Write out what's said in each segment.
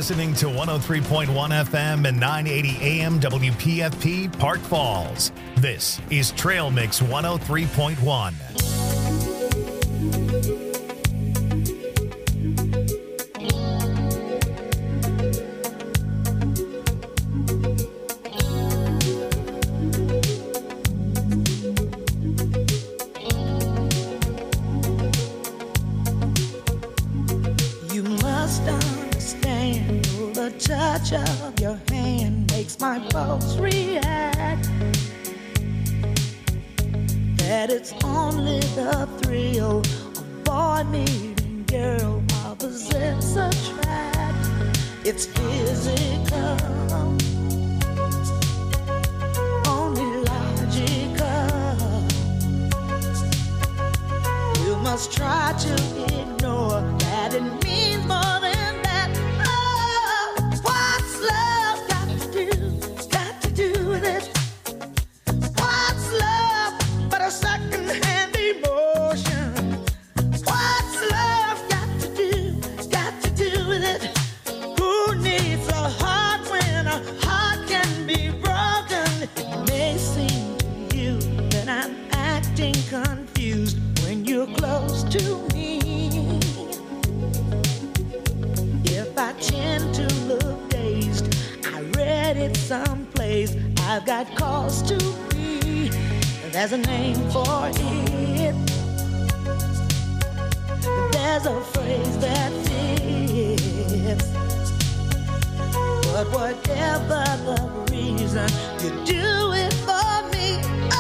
listening to 103.1 FM and 980 AM WPFP Park Falls. This is Trail Mix 103.1. Of your hand makes my pulse react. That it's only the thrill of boy meeting girl opposites attract. It's physical, only logical. You must try to ignore that it means more than confused when you're close to me. If I tend to look dazed, I read it someplace. I've got cause to be. There's a name for it. There's a phrase that fits. But whatever the reason, you do it for me.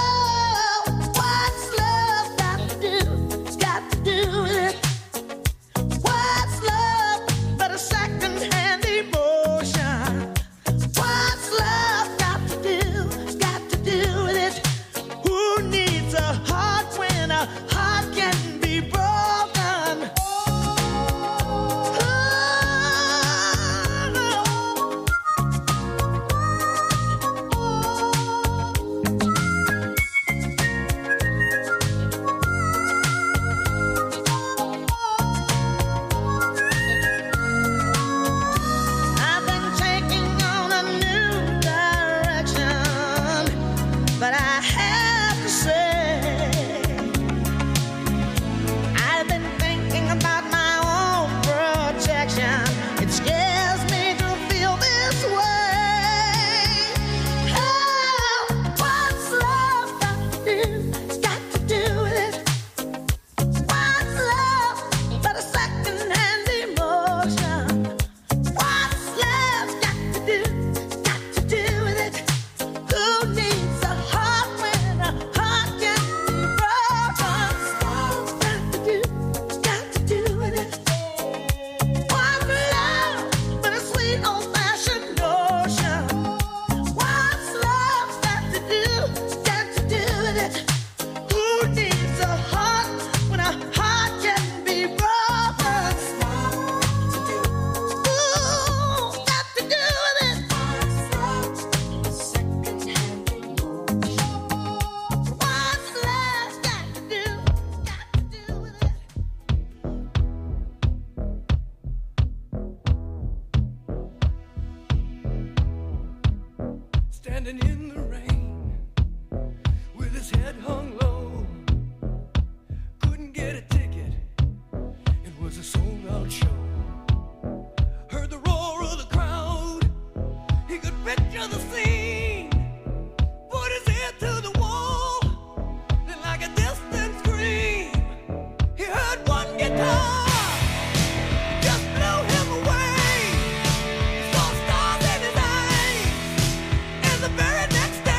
Do it. What's love but a second-hand emotion? What's love got to do with it? Who needs a heart when a heart can be broken? Standing in the rain with his head hung low, couldn't get a ticket, it was a sold-out show. Heard the roar of the crowd, he could picture the scene, put his ear to the wall, then like a distant scream, he heard one guitar. Very next day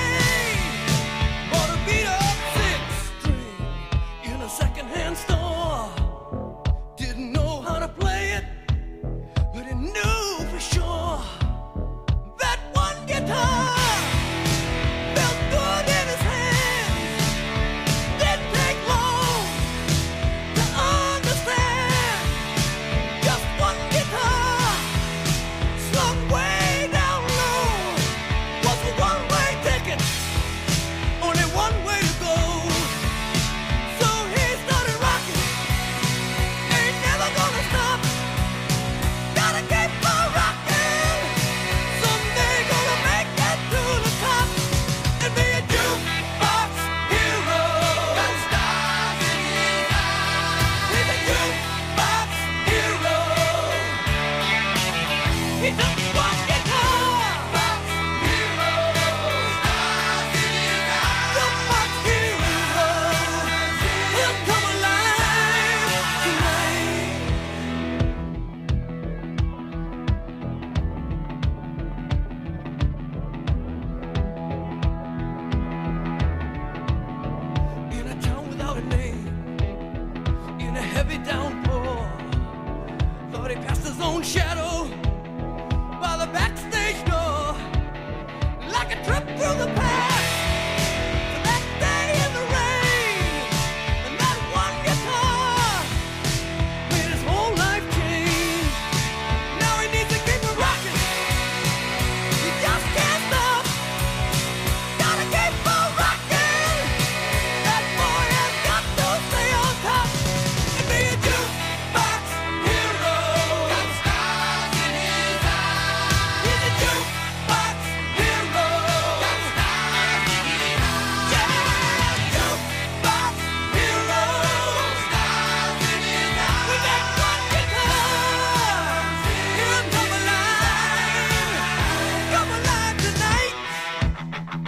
own shadow by the backstage door, like a trip through the past. To that day in the rain, and that one guitar made his whole life change. Now he needs to keep it rocking. He just can't stop. Gotta keep on rocking. That boy has got to stay on top and be a jukebox hero. Got stars in his eyes. He's a jukebox hero. Got stars in his eyes. Yeah, jukebox hero. Stars in his eyes. With that one guitar, hear him come alive tonight.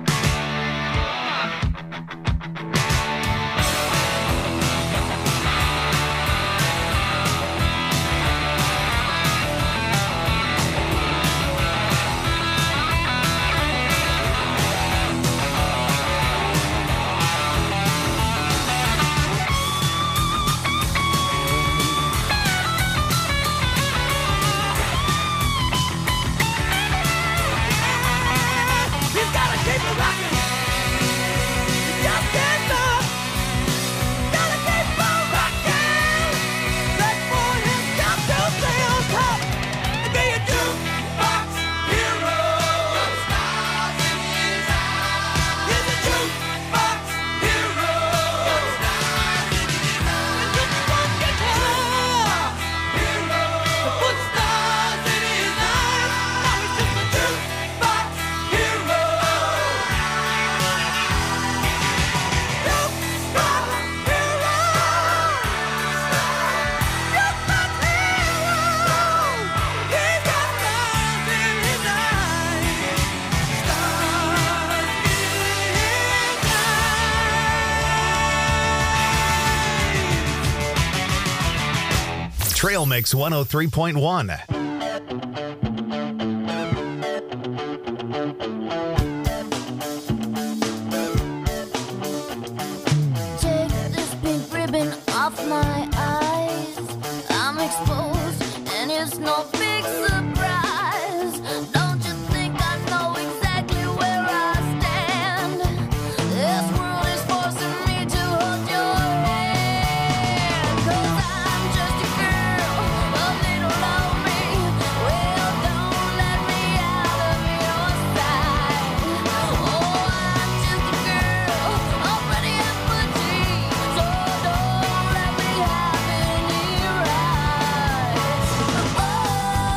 He's gotta keep it rocking. He just can't stop. Gotta keep on rocking. That boy has got to stay on top and be a jukebox hero. Got stars in his eyes. He's a jukebox hero. Got stars in his eyes. With just one guitar hero. To put stars in his eyes. Now he's just a jukebox hero. Trail Mix 103.1. Take this pink ribbon off my eyes. I'm exposed, and it's no big surprise. Don't you think I know exactly where I stand? This world is forcing me to hold your hand. 'Cause I'm just a girl, a little lonely. Well, don't let me out of your sight. Oh, I'm just a girl, already empty. So don't let me have any rights. Oh,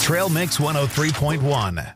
Trail Mix 103.1.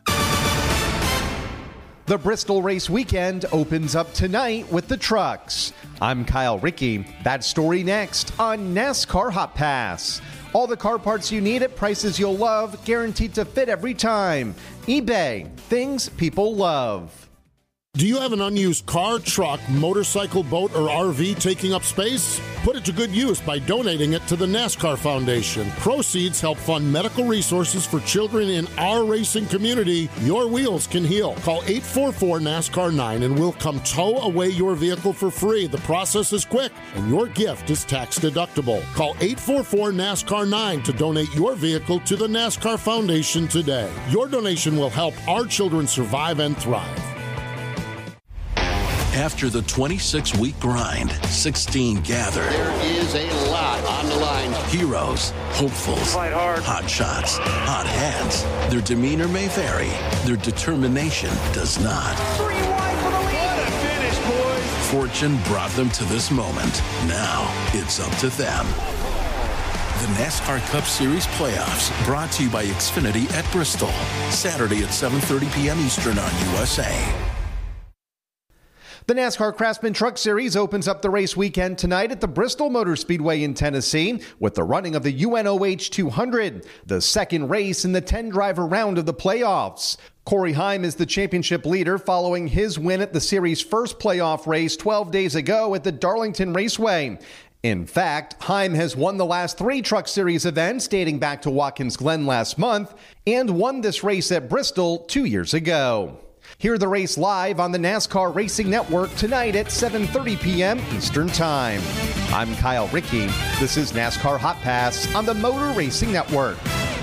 The Bristol Race Weekend opens up tonight with the trucks. I'm Kyle Rickey. That story next on NASCAR Hot Pass. All the car parts you need at prices you'll love, guaranteed to fit every time. eBay, things people love. Do you have an unused car, truck, motorcycle, boat, or RV taking up space? Put it to good use by donating it to the NASCAR Foundation. Proceeds help fund medical resources for children in our racing community. Your wheels can heal. Call 844-NASCAR-9 and we'll come tow away your vehicle for free. The process is quick and your gift is tax deductible. Call 844-NASCAR-9 to donate your vehicle to the NASCAR Foundation today. Your donation will help our children survive and thrive. After the 26-week grind, 16 gather. There is a lot on the line. Heroes, hopefuls, hot shots, hot hands. Their demeanor may vary. Their determination does not. 3 wide for the lead. What a finish, boys. Fortune brought them to this moment. Now it's up to them. The NASCAR Cup Series playoffs, brought to you by Xfinity at Bristol. Saturday at 7:30 p.m. Eastern on USA. The NASCAR Craftsman Truck Series opens up the race weekend tonight at the Bristol Motor Speedway in Tennessee with the running of the UNOH 200, the second race in the 10-driver round of the playoffs. Corey Heim is the championship leader following his win at the series' first playoff race 12 days ago at the Darlington Raceway. In fact, Heim has won the last 3 Truck Series events dating back to Watkins Glen last month and won this race at Bristol 2 years ago. Hear the race live on the NASCAR Racing Network tonight at 7:30 p.m. Eastern Time. I'm Kyle Rickey. This is NASCAR Hot Pass on the Motor Racing Network.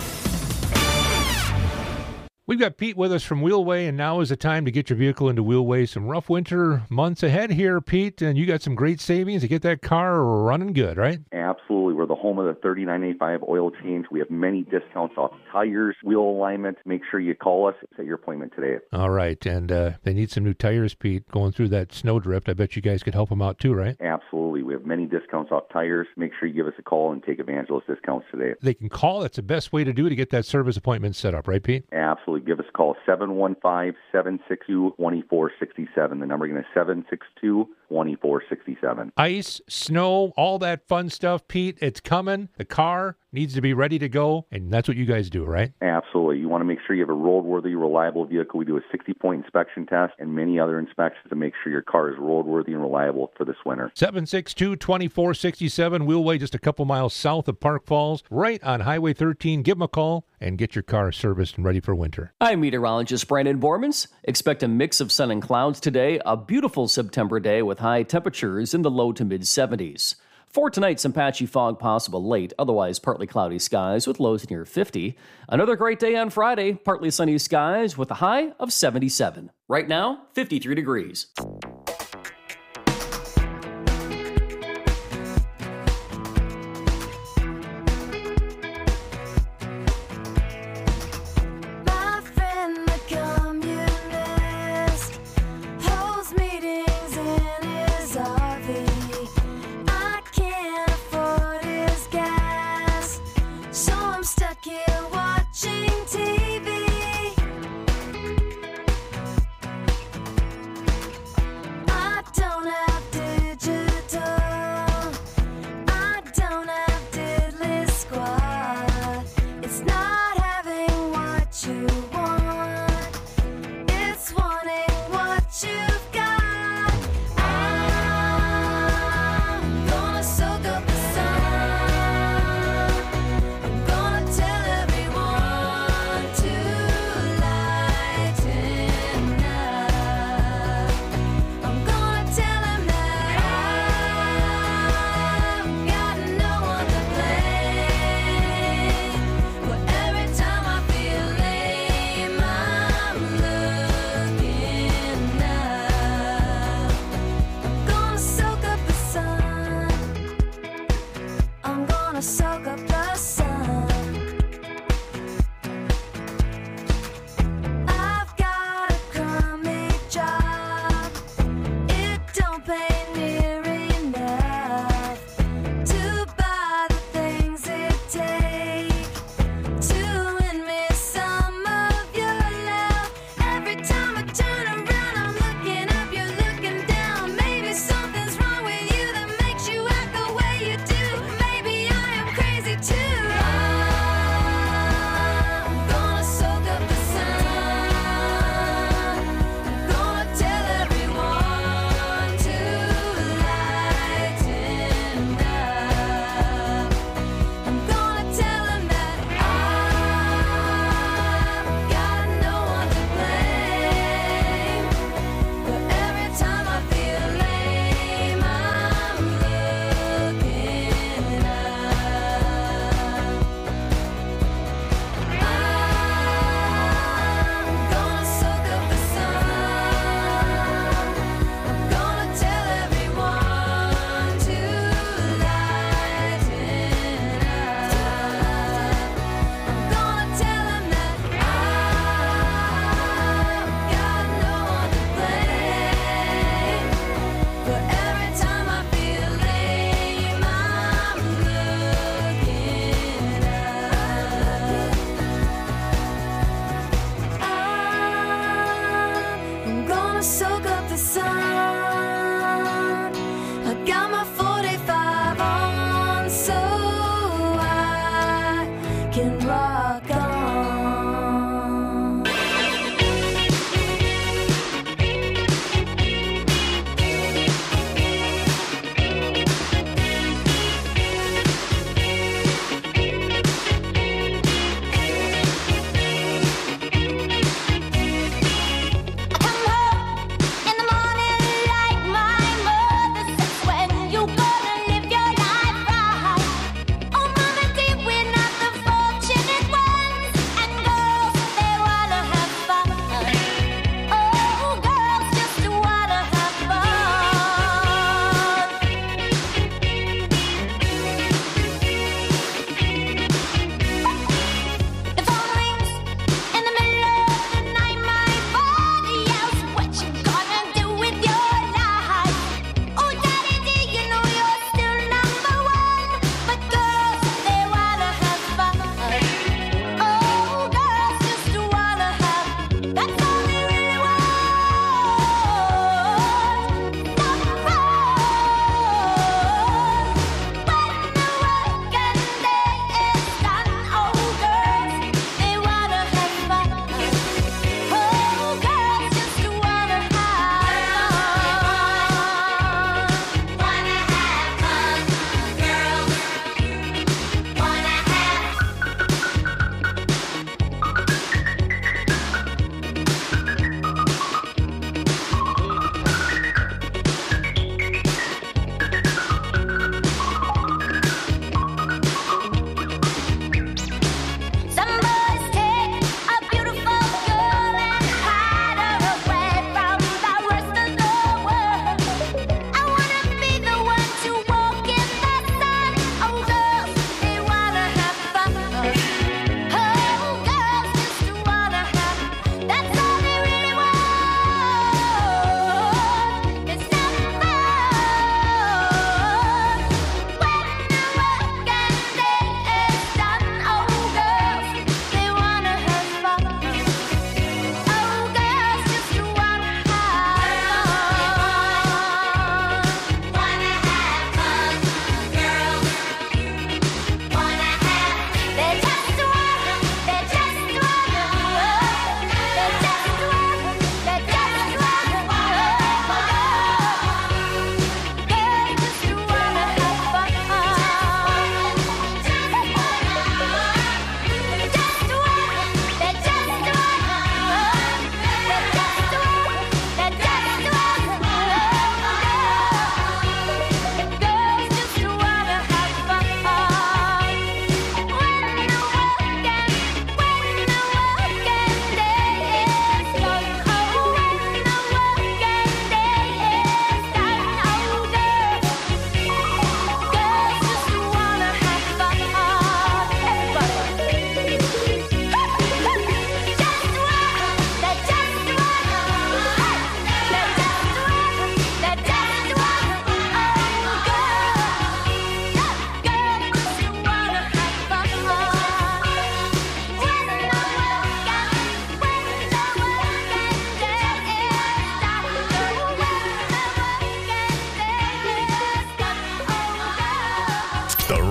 We've got Pete with us from Wheelway, and now is the time to get your vehicle into Wheelway. Some rough winter months ahead here, Pete, and you got some great savings to get that car running good, right? Absolutely. We're the home of the 3985 oil change. We have many discounts off tires, wheel alignment. Make sure you call us. Set your appointment today. All right, and they need some new tires, Pete, going through that snowdrift. I bet you guys could help them out too, right? Absolutely. We have many discounts off tires. Make sure you give us a call and take advantage of those discounts today. They can call. That's the best way to do it to get that service appointment set up, right, Pete? Absolutely. Give us a call, 715-762-2467. The number again is 762-2467. Ice, snow, all that fun stuff, Pete. It's coming. The car needs to be ready to go, and that's what you guys do, right? Absolutely. You want to make sure you have a roadworthy, reliable vehicle. We do a 60-point inspection test and many other inspections to make sure your car is roadworthy and reliable for this winter. 762-2467, Wheelway, just a couple miles south of Park Falls, right on Highway 13. Give them a call and get your car serviced and ready for winter. I'm meteorologist Brandon Bormans. Expect a mix of sun and clouds today, a beautiful September day with high temperatures in the low to mid-70s. For tonight, some patchy fog possible late, otherwise partly cloudy skies with lows near 50. Another great day on Friday, partly sunny skies with a high of 77. Right now, 53 degrees.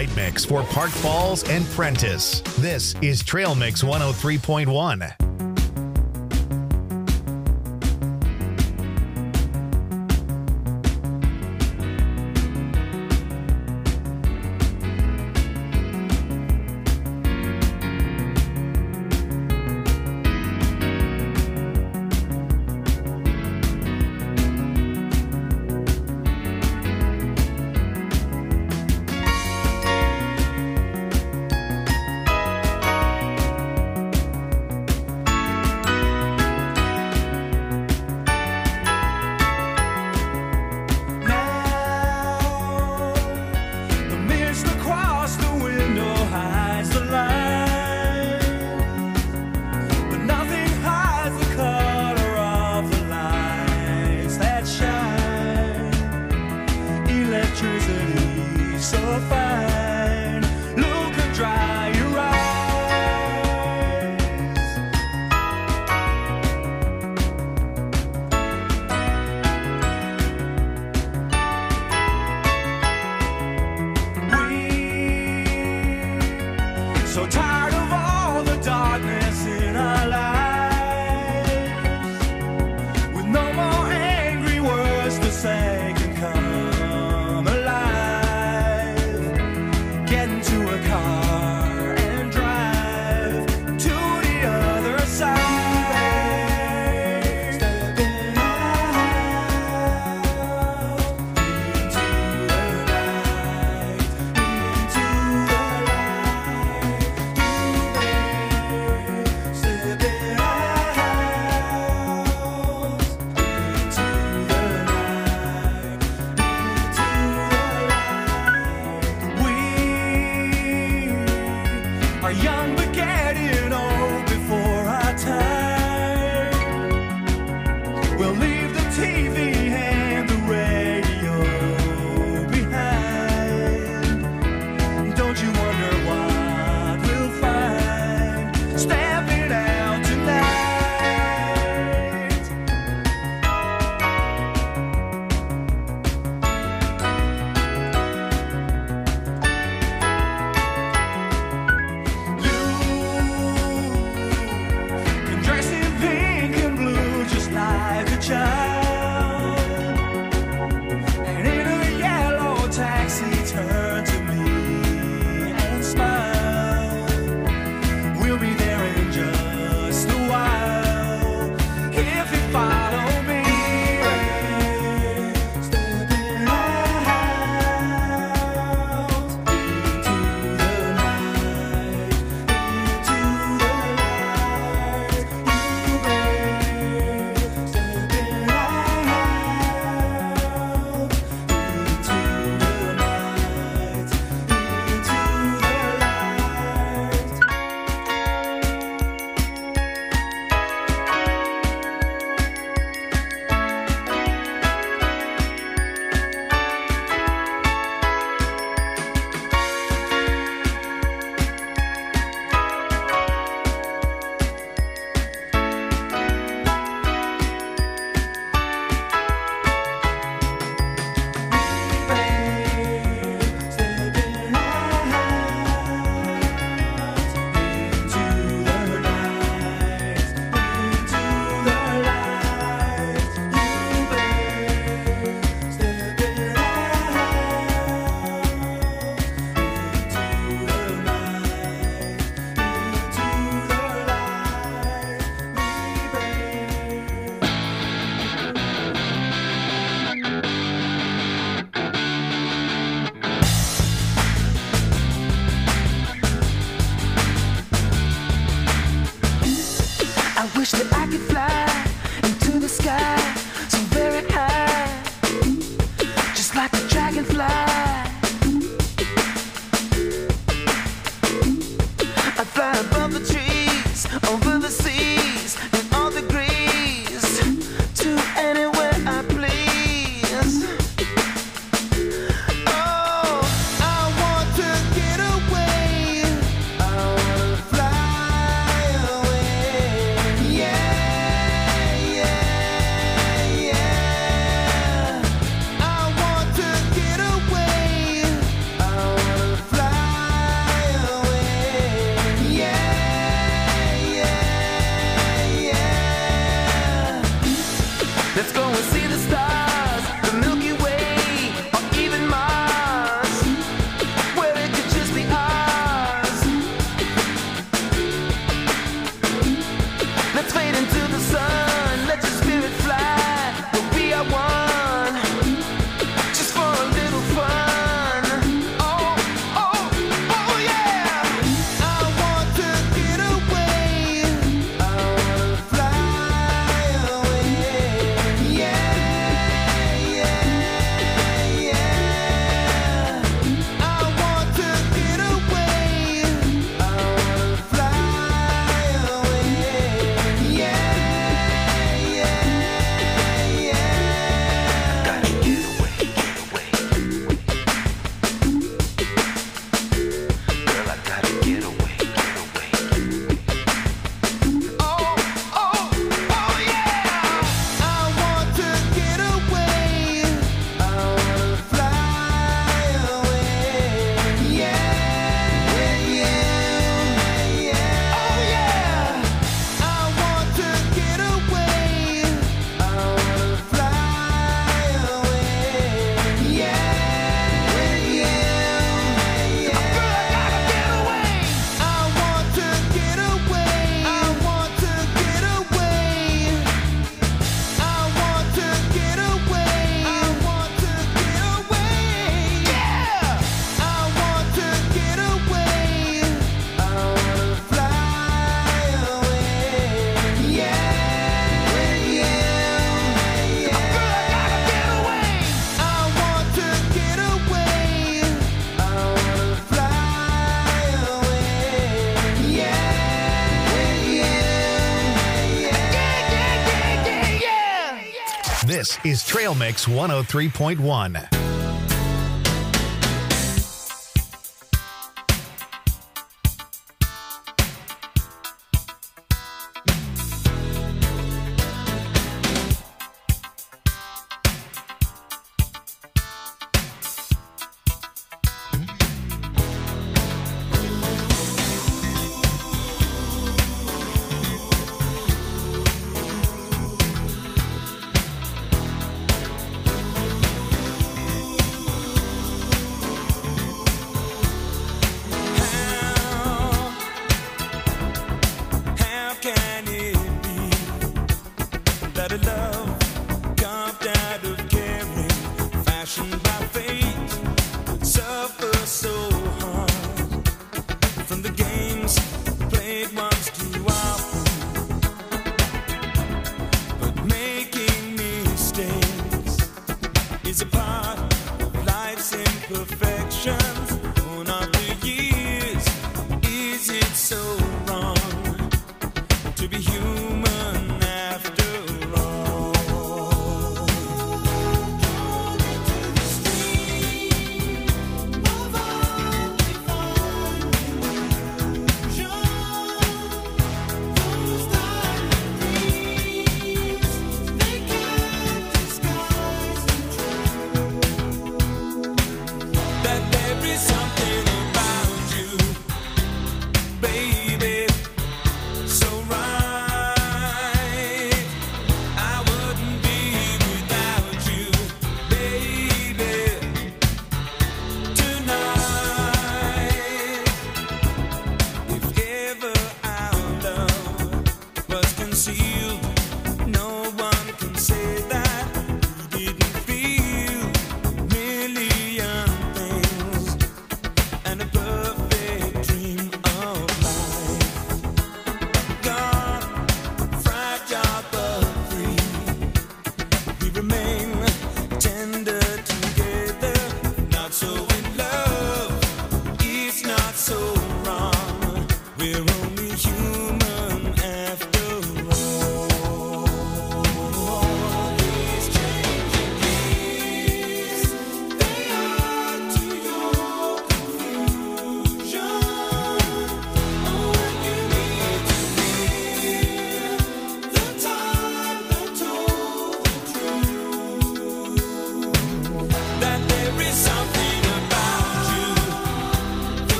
right mix for Park Falls and Prentice. This is Trail Mix 103.1. Yeah. This is Trail Mix 103.1.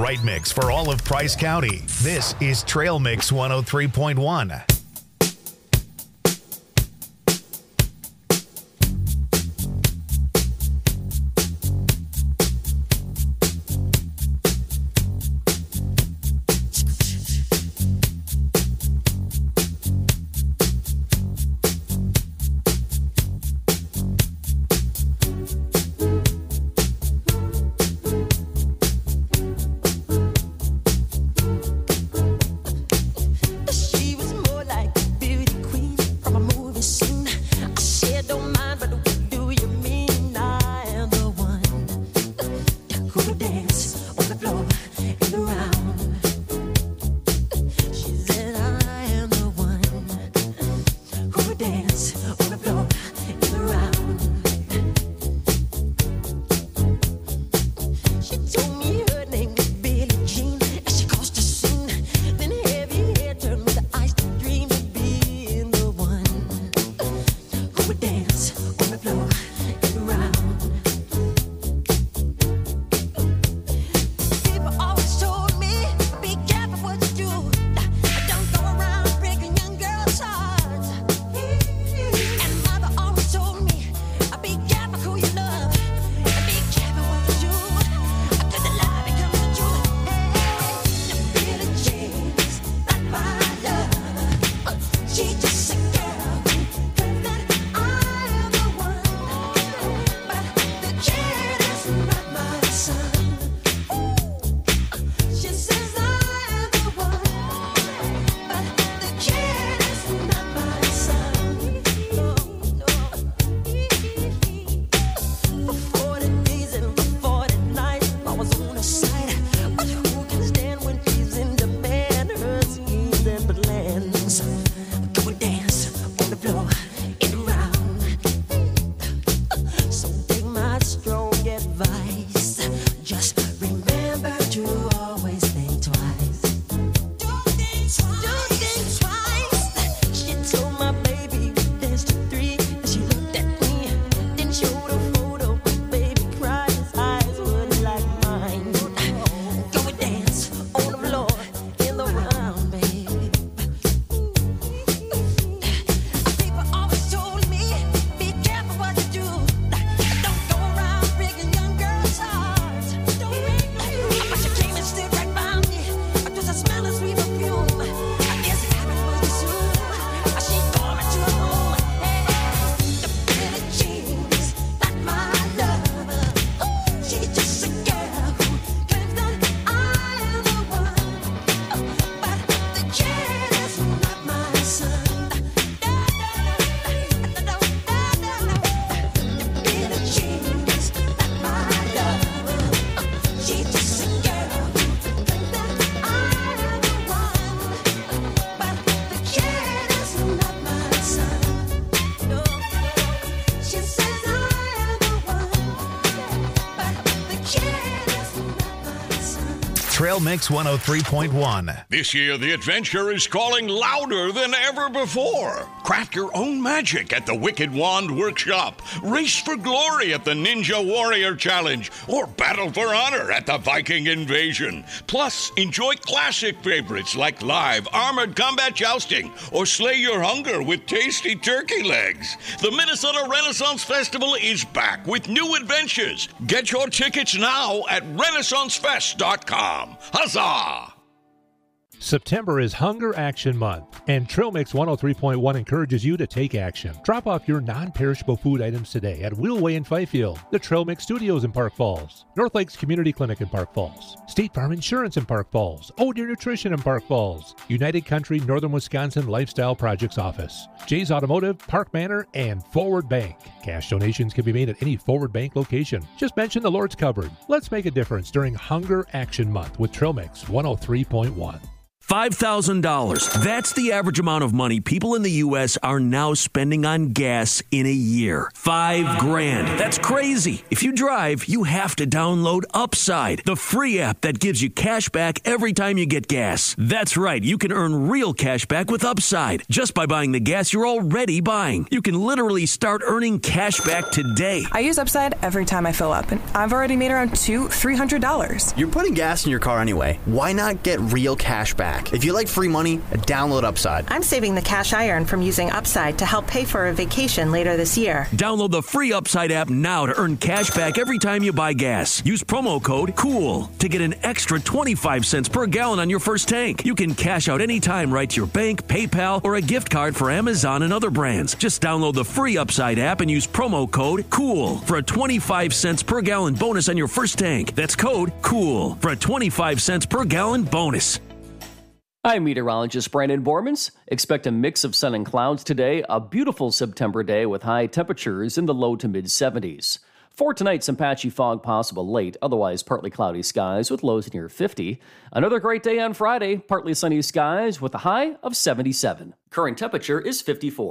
right mix for all of Price County. This is Trail Mix 103.1. Trail Mix 103.1. This year, the adventure is calling louder than ever before. Craft your own magic at the Wicked Wand Workshop. Race for glory at the Ninja Warrior Challenge. Or battle for honor at the Viking Invasion. Plus, enjoy classic favorites like live armored combat jousting or slay your hunger with tasty turkey legs. The Minnesota Renaissance Festival is back with new adventures. Get your tickets now at RenaissanceFest.com. Huzzah! September is Hunger Action Month, and Trail Mix 103.1 encourages you to take action. Drop off your non-perishable food items today at Wheelway in Fifield, the Trail Mix Studios in Park Falls, North Lakes Community Clinic in Park Falls, State Farm Insurance in Park Falls, Oh Deer Nutrition in Park Falls, United Country Northern Wisconsin Lifestyle Projects Office, Jay's Automotive, Park Manor, and Forward Bank. Cash donations can be made at any Forward Bank location. Just mention the Lord's Cupboard. Let's make a difference during Hunger Action Month with Trail Mix 103.1. $5,000. That's the average amount of money people in the U.S. are now spending on gas in a year. $5,000. That's crazy. If you drive, you have to download Upside, the free app that gives you cash back every time you get gas. That's right. You can earn real cash back with Upside just by buying the gas you're already buying. You can literally start earning cash back today. I use Upside every time I fill up, and I've already made around $200-$300. You're putting gas in your car anyway. Why not get real cash back? If you like free money, download Upside. I'm saving the cash I earn from using Upside to help pay for a vacation later this year. Download the free Upside app now to earn cash back every time you buy gas. Use promo code COOL to get an extra 25 cents per gallon on your first tank. You can cash out anytime right to your bank, PayPal, or a gift card for Amazon and other brands. Just download the free Upside app and use promo code COOL for a 25 cents per gallon bonus on your first tank. That's code COOL for a 25 cents per gallon bonus. I'm meteorologist Brandon Bormans. Expect a mix of sun and clouds today, a beautiful September day with high temperatures in the low to mid 70s. For tonight, some patchy fog possible late, otherwise partly cloudy skies with lows near 50. Another great day on Friday, partly sunny skies with a high of 77. Current temperature is 54.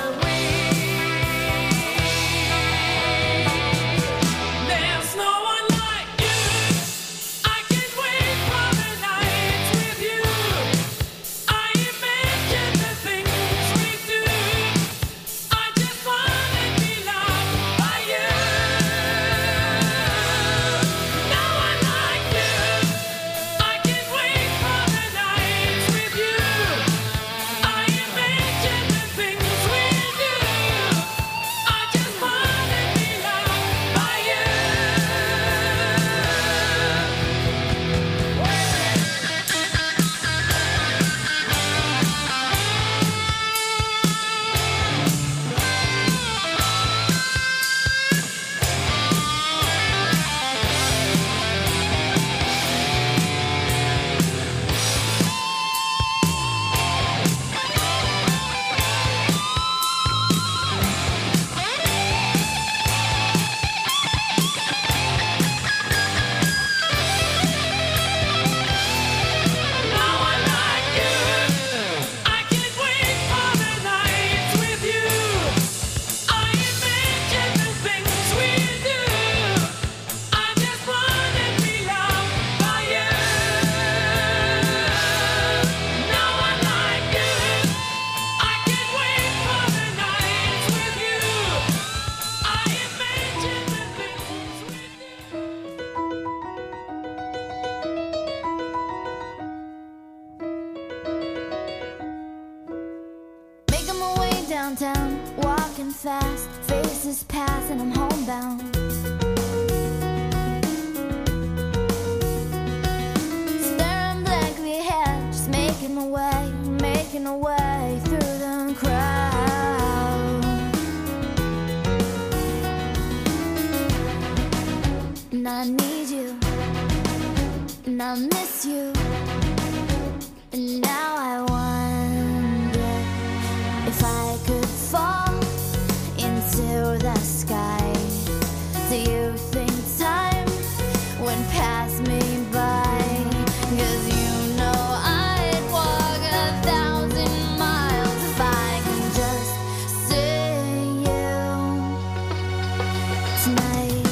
There's no one fast, faces pass and I'm homebound. Staring blankly ahead, just making my way through the crowd. And I need you, and I miss you, and now I wonder if I could fall into the sky. Do you think time would pass me by? 'Cause you know I'd walk 1,000 miles if I could just see you tonight.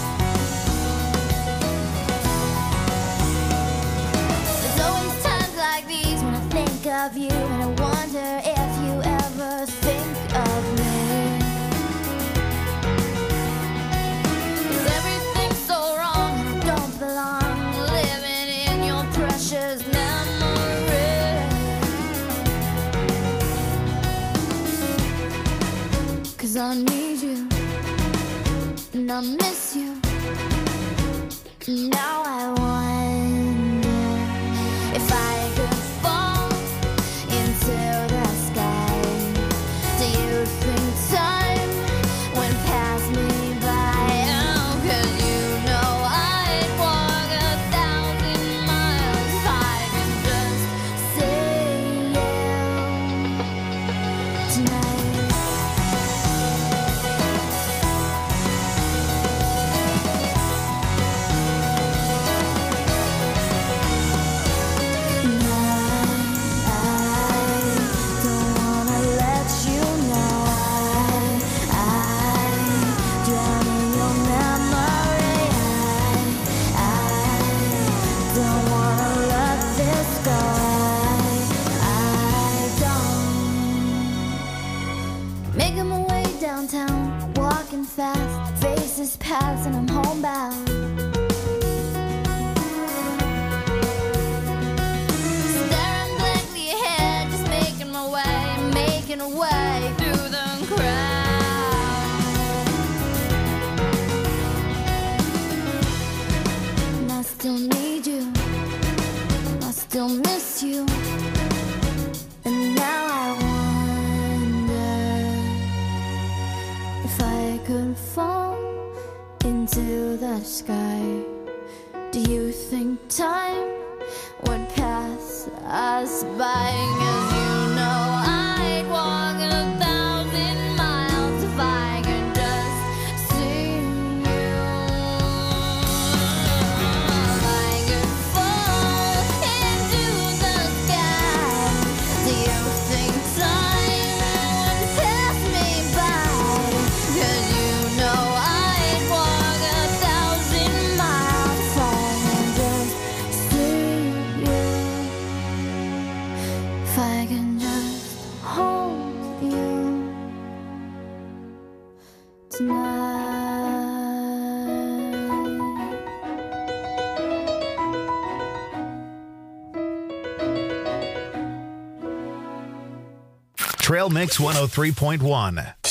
There's always times like these when I think of you, and I wonder if you ever think of me. 'Cause everything's so wrong and I don't belong, living in your precious memory. 'Cause I need you, and I miss you, and now I wonder if I could fall into the sky. Do you think time would pass me by? Oh, 'cause you know I'd walk 1,000 miles if I could just see you tonight. Making my way downtown, walking fast, faces pass and I'm homebound. Staring blankly ahead, just making my way through the crowd. And I still need you, I still miss you, and now I wonder if I could fall into the sky. Do you think time would pass us by? 'Cause you know I'd walk 1,000 miles if I could just see you. If I could fall into the sky, do you think time would pass me by? 'Cause you know I'd walk 1,000 miles if I could just see you. If I can just hold you tonight. Trail Mix 103.1.